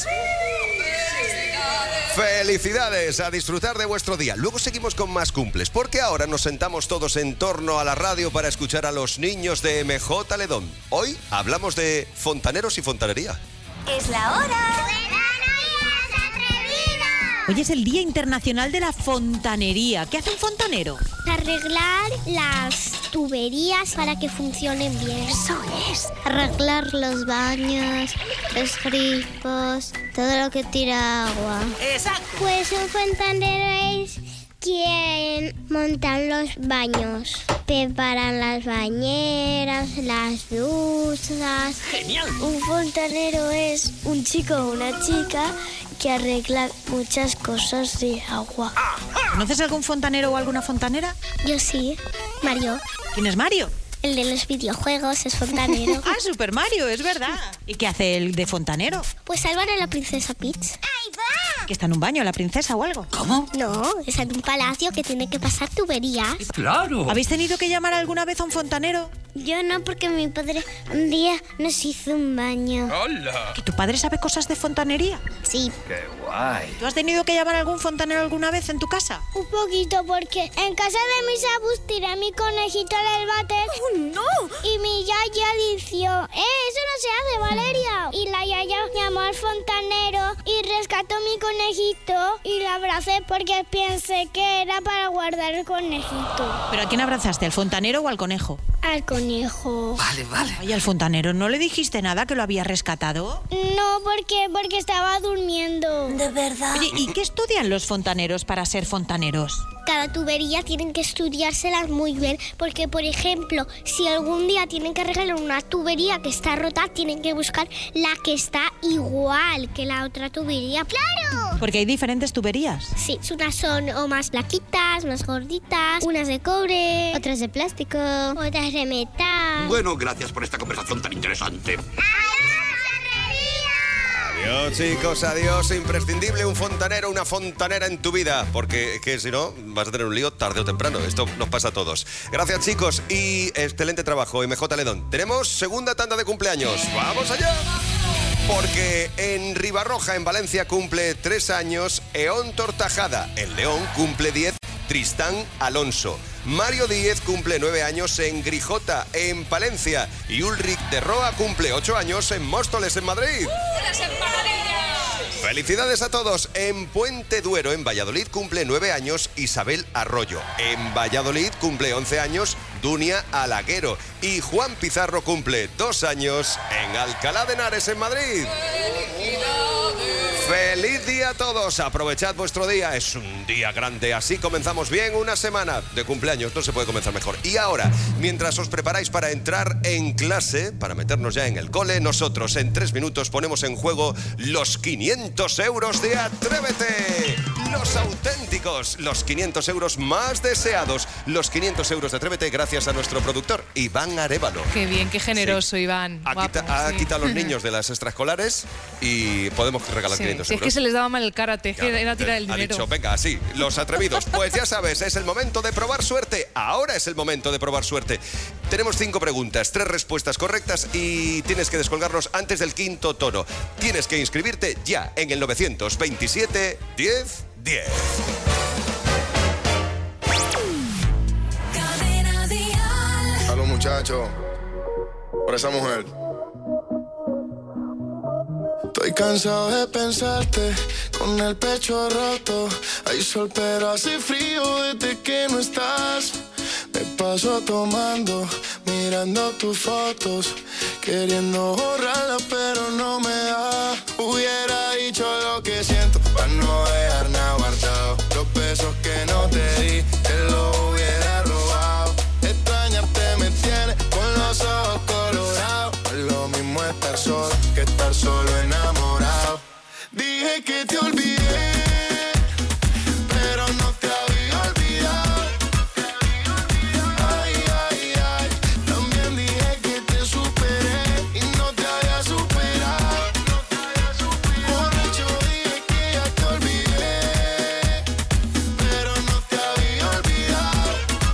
¡Felicidades! A disfrutar de vuestro día. Luego seguimos con más cumples, porque ahora nos sentamos todos en torno a la radio para escuchar a los niños de M J Ledón. Hoy hablamos de fontaneros y fontanería. ¡Es la hora! Hoy es el Día Internacional de la Fontanería. ¿Qué hace un fontanero? Arreglar las tuberías para que funcionen bien. Eso es. Arreglar los baños, los grifos, todo lo que tira agua. Exacto. Pues un fontanero es quien montan los baños, preparan las bañeras, las duchas. ¡Genial! Un fontanero es un chico o una chica que arregla muchas cosas de agua. ¿Conoces algún fontanero o alguna fontanera? Yo sí, Mario. ¿Quién es Mario? El de los videojuegos es fontanero. Ah, Super Mario, es verdad. ¿Y qué hace el de fontanero? Pues salvar a la princesa Peach. ¡Ahí va! ¿Que está en un baño la princesa o algo? ¿Cómo? No, está en un palacio que tiene que pasar tuberías. ¡Claro! ¿Habéis tenido que llamar alguna vez a un fontanero? Yo no, porque mi padre un día nos hizo un baño. ¡Hola! ¿Que tu padre sabe cosas de fontanería? Sí. ¡Qué guay! ¿Tú has tenido que llamar a algún fontanero alguna vez en tu casa? Un poquito, porque en casa de mis abuelos tiré mi conejito del váter. ¡Oh, no! Y mi yaya dijo, ¡eh, eso no se hace, Valeria! Y la yaya llamó al fontanero y rescató mi conejito y lo abracé porque pensé que era para guardar el conejito. ¿Pero a quién abrazaste, al fontanero o al conejo? Al conejo. Vale, vale. Oye, al fontanero, ¿no le dijiste nada que lo había rescatado? No, porque, porque estaba durmiendo. ¿De verdad? Oye, ¿y qué estudian los fontaneros para ser fontaneros? Cada tubería tienen que estudiárselas muy bien, porque, por ejemplo, si algún día tienen que arreglar una tubería que está rota, tienen que buscar la que está igual que la otra tubería. ¡Claro! Porque hay diferentes tuberías. Sí, unas son o más plaquitas, más gorditas, unas de cobre, otras de plástico, otras de metal. Bueno, gracias por esta conversación tan interesante. Adiós, chicos, adiós. Imprescindible un fontanero, una fontanera en tu vida, porque que si no vas a tener un lío tarde o temprano. Esto nos pasa a todos. Gracias, chicos, y excelente trabajo, M J Ledón. Tenemos segunda tanda de cumpleaños. ¡Vamos allá! Porque en Ribarroja, en Valencia, cumple tres años Eón Tortajada. En León cumple diez Tristán Alonso. Mario Díez cumple nueve años en Grijota, en Palencia. Y Ulrich de Roa cumple ocho años en Móstoles, en Madrid. ¡Uh, las empanadillas! Felicidades a todos. En Puente Duero, en Valladolid, cumple nueve años Isabel Arroyo. En Valladolid cumple once años Dunia Alaguero. Y Juan Pizarro cumple dos años en Alcalá de Henares, en Madrid. ¡Feliz día a todos! Aprovechad vuestro día, es un día grande. Así comenzamos bien una semana de cumpleaños, no se puede comenzar mejor. Y ahora, mientras os preparáis para entrar en clase, para meternos ya en el cole, nosotros en tres minutos ponemos en juego los quinientos euros de Atrévete. Los auténticos, los quinientos euros más deseados. Los quinientos euros de Atrévete gracias a nuestro productor, Iván Arévalo. Qué bien, qué generoso, sí. Iván. Ha, Guapo, quita, ha sí. quitado a los niños de las extraescolares y podemos regalar Sí, quinientos si es euros. que se les daba mal el karate, Claro, que era tirar el ha dinero. dicho, venga, así, los atrevidos. Pues ya sabes, es el momento de probar suerte. Ahora es el momento de probar suerte. Tenemos cinco preguntas, tres respuestas correctas y tienes que descolgarnos antes del quinto tono. Tienes que inscribirte ya en el novecientos veintisiete diez diez. A los muchachos, por esa mujer. Estoy cansado de pensarte con el pecho roto. Hay sol pero hace frío desde que no estás. Me paso tomando, mirando tus fotos, queriendo borrarlas pero no me da. Hubiera dicho lo que siento para no dejar nada guardado. Los besos que no te di, te los hubiera robado. Extrañarte me tiene con los ojos colorados. No es lo mismo estar solo que estar solo enamorado. Dije que te olvidé, pero no te había olvidado. Ay, ay, ay. También dije que te superé y no te había superado. Borracho dije que ya te olvidé, pero no te había olvidado.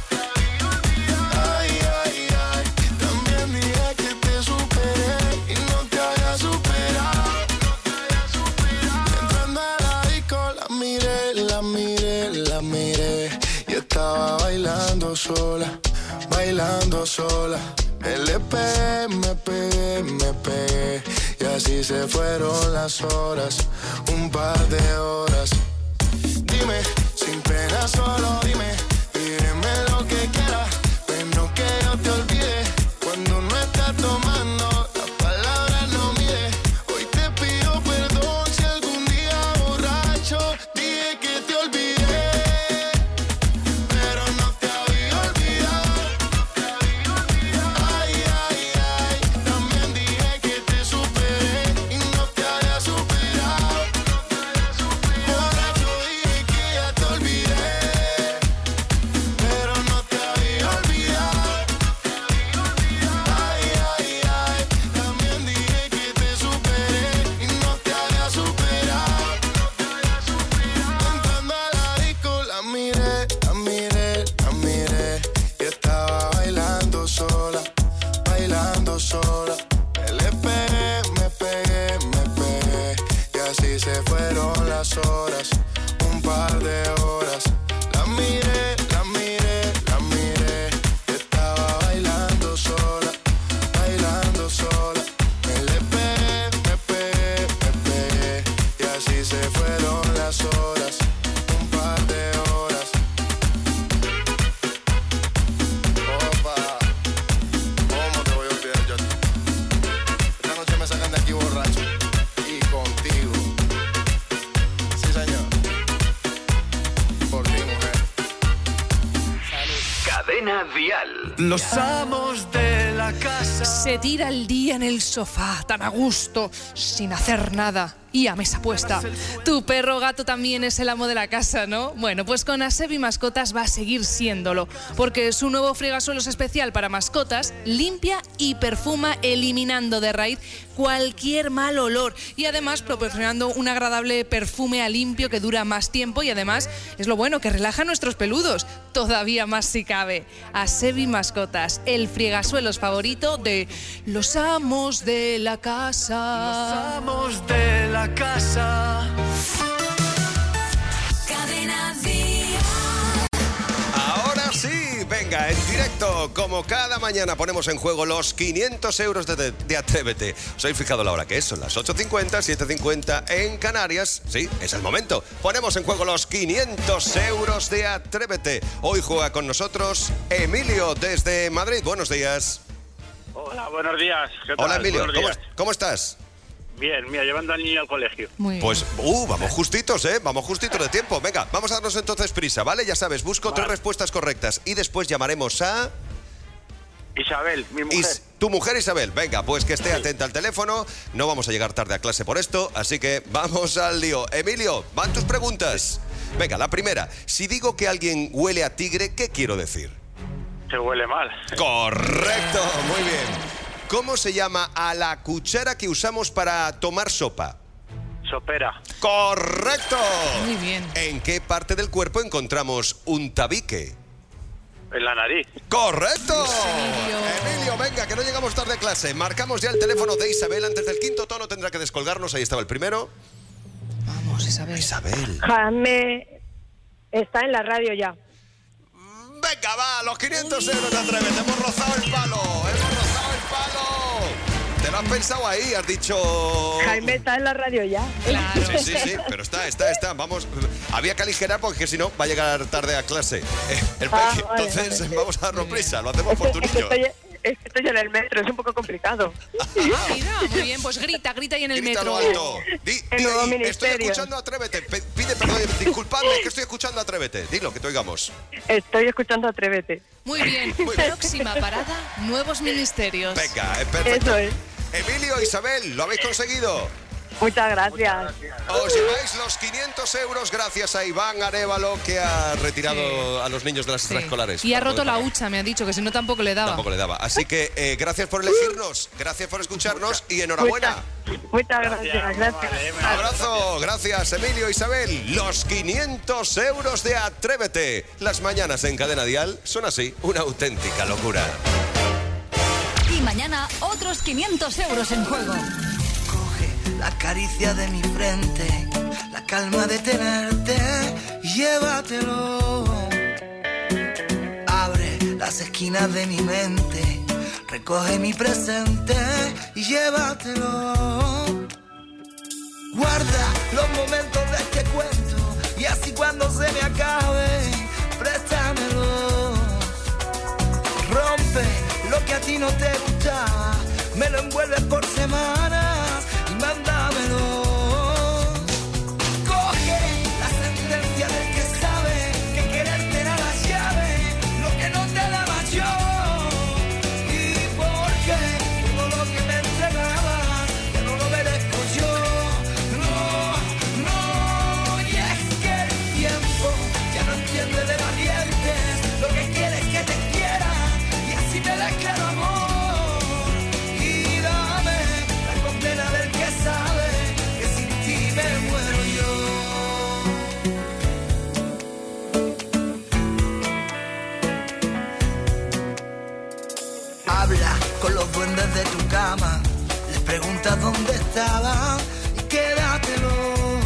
Ay, ay, ay. También dije que te superé y no te había superado. Entrando a la disco la miré, la miré, la miré y estaba bailando sola, bailando sola. Me le pegué, me pegué, me pegué y así se fueron las horas, un par de horas. Dime, sin pena solo dime, dime lo que quieras, menos que yo te olvide. Cuando no estás tomando, las palabras no mide. Hoy te pido perdón si algún día borracho dije que te olvidé, pero no te había olvidado. Ay, ay, ay. También dije que te superé y no te había superado. Borracho dije que ya te olvidé, pero no te había olvidado. Ay, ay, ay. También dije que te superé y no te había superado. Entrando a la disco la miré, la miré, la miré y estaba bailando sola, bailando sola. Me le pegué, me pegué, me pegué y así se fueron las horas, un par de horas. La miré, la miré, la miré y estaba bailando sola, bailando sola. Me le pegué, me pegué, me pegué y así se fueron las horas, un par de horas. Opa, ¿cómo te voy a olvidar yo? Esta noche me sacan de aquí borracho y contigo. Sí, señor. Por ti, mujer. Cadena Dial. Los amos de la casa. Se tira el día en el sofá, tan a gusto, sin hacer nada. Y a mesa puesta. Tu perro o gato también es el amo de la casa, ¿no? Bueno, pues con Asevi Mascotas va a seguir siéndolo, porque su nuevo fregasuelos especial para mascotas limpia y perfuma, eliminando de raíz cualquier mal olor y además proporcionando un agradable perfume a limpio que dura más tiempo y además es lo bueno, que relaja a nuestros peludos, todavía más si cabe. Asevi Mascotas, el fregasuelos favorito de los amos de la casa. Los amos de la casa. Cadena Dial. Ahora sí, venga, en directo, como cada mañana ponemos en juego los quinientos euros de, de, de Atrévete. ¿Os habéis fijado la hora que es? Son las ocho cincuenta, siete cincuenta en Canarias. Sí, es el momento. Ponemos en juego los quinientos euros de Atrévete. Hoy juega con nosotros Emilio desde Madrid. Buenos días. Hola, buenos días. ¿Qué tal? Hola Emilio, Buenos ¿cómo, días. ¿cómo estás? Bien, mira, llevando al niño al colegio. Pues, uh, vamos justitos, ¿eh? Vamos justitos de tiempo. Venga, vamos a darnos entonces prisa, ¿vale? Ya sabes, busco Vale. tres respuestas correctas y después llamaremos a... Isabel, mi mujer. Is- tu mujer Isabel. Venga, pues que esté atenta al teléfono. No vamos a llegar tarde a clase por esto, así que vamos al lío. Emilio, van tus preguntas. Venga, la primera. Si digo que alguien huele a tigre, ¿qué quiero decir? Se huele mal. Correcto, muy bien. ¿Cómo se llama a la cuchara que usamos para tomar sopa? Sopera. ¡Correcto! Muy bien. ¿En qué parte del cuerpo encontramos un tabique? En la nariz. ¡Correcto! Emilio. Emilio, venga, que no llegamos tarde a clase. Marcamos ya el teléfono de Isabel. Antes del quinto tono tendrá que descolgarnos. Ahí estaba el primero. Vamos, Isabel. Isabel. Jaime está en la radio ya. Venga, va, los quinientos euros de Atrévete. Hemos rozado el palo. Hemos rozado el palo. te lo has pensado ahí, has dicho... Jaime está en la radio ya. Claro. Sí, sí, sí, pero está, está, está. Vamos, había que aligerar porque si no va a llegar tarde a clase. Eh, el Ah, peque. vale, Entonces vale. vamos a darnos prisa, lo hacemos por tu Es que niño. estoy, es que estoy en el metro, es un poco complicado. Mira, muy bien, pues grita, grita ahí en el Grítalo metro. alto. Di, El di nuevo ahí, estoy ministerio. escuchando Atrévete. Pe- pide perdón, disculpadme, que estoy escuchando Atrévete. Dilo, que te oigamos. Estoy escuchando Atrévete. Muy bien, próxima parada, nuevos ministerios. Venga, es perfecto. Eso es. Emilio, Isabel, ¿lo habéis conseguido? Muchas gracias. Os lleváis los quinientos euros gracias a Iván Arévalo, que ha retirado a los niños de las Sí. extraescolares. Y ha Para roto poder la pagar. hucha, me ha dicho, que si no tampoco le daba. Tampoco le daba. Así que eh, gracias por elegirnos, gracias por escucharnos y enhorabuena. Muchas gracias, gracias. Abrazo, gracias Emilio, Isabel. Los quinientos euros de Atrévete. Las mañanas en Cadena Dial son así, una auténtica locura. Y mañana otros quinientos euros en juego. La caricia de mi frente, la calma de tenerte, llévatelo. Abre las esquinas de mi mente, recoge mi presente y llévatelo. Guarda los momentos de este cuento y así cuando se me acabe, préstamelo. Rompe lo que a ti no te gusta, me lo envuelves por semanas y mándamelo. Coge la sentencia del que sabe que quererte era la llave, lo que no te daba yo. Y porque todo lo que me entregabas ya no lo merezco yo. No, no, y es que el tiempo ya no entiende de valientes, lo que quiere es que te quiera y así te declaro amor. Y dame la condena del que sabe que sin ti me muero yo. Habla con los duendes de tu cama, les preguntas dónde estaban y quédatelos.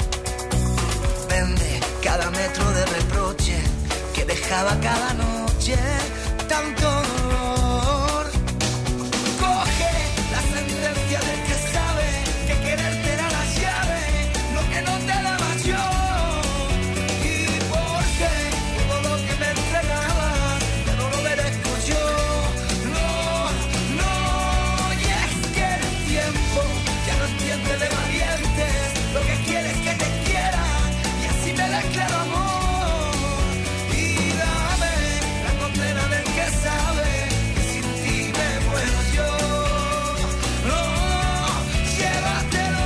Vende cada metro de reproche que dejaba cada noche tanto dolor. Coge la sentencia del que sabe que quererte era la llave, lo que no te daba yo. Y porque todo lo que me entregabas ya no lo merezco yo. No, no, y es que el tiempo ya no entiende de valientes, lo que quiere es que te quiera y así me declaro amor. Y dame la condena del que sabe que sin ti me muero yo. No, llévatelo,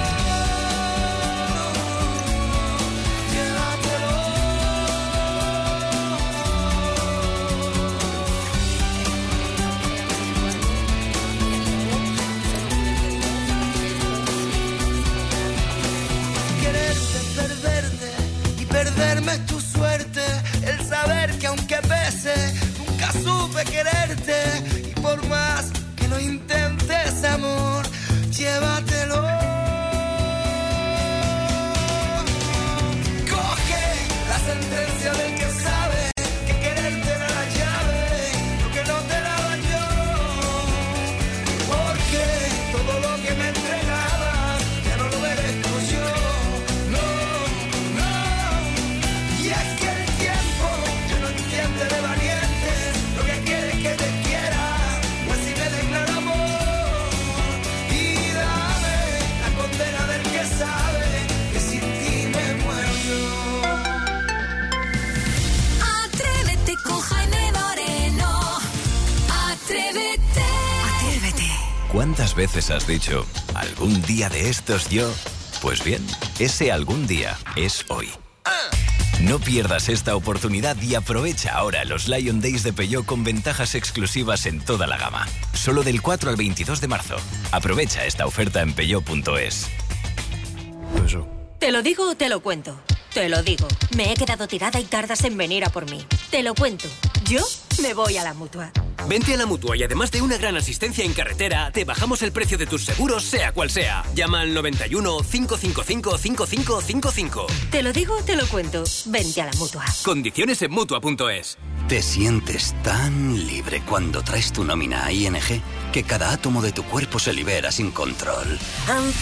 llévatelo. Quererte, perderte y perderme es tu suerte. El saber que aunque pese, nunca supe quererte. Y por más que lo intentes, amor, llévatelo. Coge la sentencia del que sabe que quererte era la llave, lo que no te daba yo. Porque todo lo que me entregabas ya no lo merezco yo. No, no. Y es que el tiempo ya no entiende de valientes, lo que quiere es que te quiera y así me declaro amor. Y dame la condena del que sabe que sin ti me muero yo. Atrévete con Jaime Moreno. Atrévete. Atrévete. ¿Cuántas veces has dicho, algún día de estos yo? Pues bien, ese algún día es hoy. No pierdas esta oportunidad y aprovecha ahora los Lion Days de Peugeot con ventajas exclusivas en toda la gama. Solo del cuatro al veintidós de marzo. Aprovecha esta oferta en peugeot punto es. ¿Te lo digo o te lo cuento? Te lo digo. Me he quedado tirada y tardas en venir a por mí. Te lo cuento. Yo me voy a la Mutua. Vente a la Mutua y además de una gran asistencia en carretera, te bajamos el precio de tus seguros, sea cual sea. Llama al noventa y uno, cinco cinco cinco, cinco cinco cinco cinco. Te lo digo, te lo cuento. Vente a la Mutua. Condiciones en Mutua punto es. Te sientes tan libre cuando traes tu nómina a I N G que cada átomo de tu cuerpo se libera sin control. I'm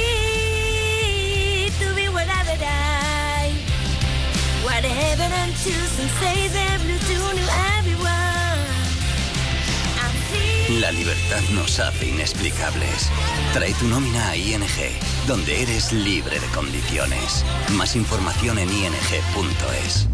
free to be whatever I, whatever I'm choosing, say them to everyone. I'm free. La libertad nos hace inexplicables. Trae tu nómina a I N G, donde eres libre de condiciones. Más información en I N G punto es.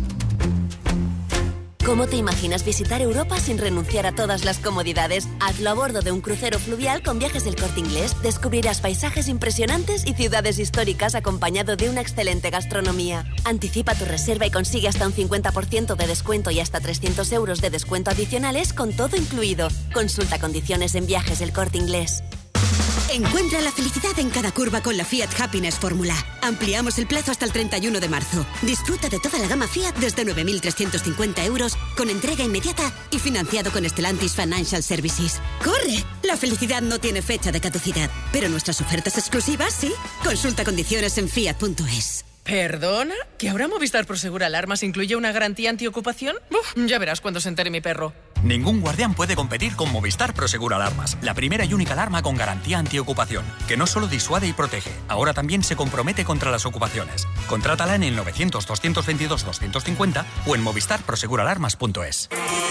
¿Cómo te imaginas visitar Europa sin renunciar a todas las comodidades? Hazlo a bordo de un crucero fluvial con Viajes del Corte Inglés. Descubrirás paisajes impresionantes y ciudades históricas acompañado de una excelente gastronomía. Anticipa tu reserva y consigue hasta un cincuenta por ciento de descuento y hasta trescientos euros de descuento adicionales con todo incluido. Consulta condiciones en Viajes del Corte Inglés. Encuentra la felicidad en cada curva con la Fiat Happiness Fórmula. Ampliamos el plazo hasta el treinta y uno de marzo. Disfruta de toda la gama Fiat desde nueve mil trescientos cincuenta euros con entrega inmediata y financiado con Stellantis Financial Services. ¡Corre! La felicidad no tiene fecha de caducidad, pero nuestras ofertas exclusivas sí. Consulta condiciones en fiat punto es. ¿Perdona? ¿Que ahora Movistar Prosegur Alarmas incluye una garantía antiocupación? Uf, ya verás cuando se entere mi perro. Ningún guardián puede competir con Movistar Prosegur Alarmas, la primera y única alarma con garantía antiocupación, que no solo disuade y protege, ahora también se compromete contra las ocupaciones. Contrátala en el novecientos, doscientos veintidós, doscientos cincuenta o en movistar prosegur alarmas punto es.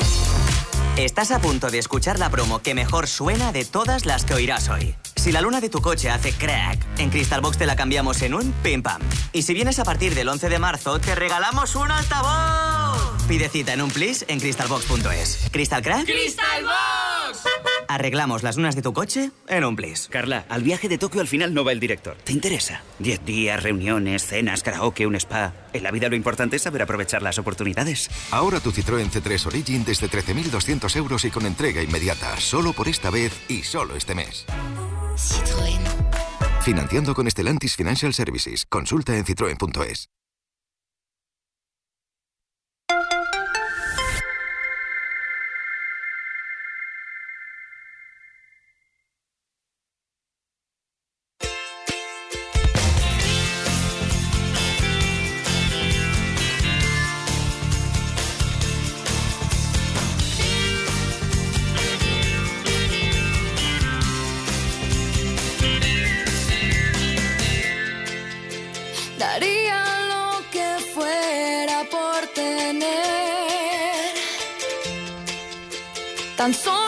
Estás a punto de escuchar la promo que mejor suena de todas las que oirás hoy. Si la luna de tu coche hace crack, en Crystalbox te la cambiamos en un pim pam. Y si vienes a partir del once de marzo, te regalamos un altavoz. Pide cita en un plis en crystalbox punto es. ¿Crystal Crack? ¡Crystalbox! Arreglamos las lunas de tu coche en un plis. Carla, al viaje de Tokio al final no va el director. ¿Te interesa? Diez días, reuniones, cenas, karaoke, un spa. En la vida lo importante es saber aprovechar las oportunidades. Ahora tu Citroën C tres Origin desde trece mil doscientos euros y con entrega inmediata. Solo por esta vez y solo este mes. Citroën. Financiando con Stellantis Financial Services. Consulta en citroen punto es. Daría lo que fuera por tener tan solo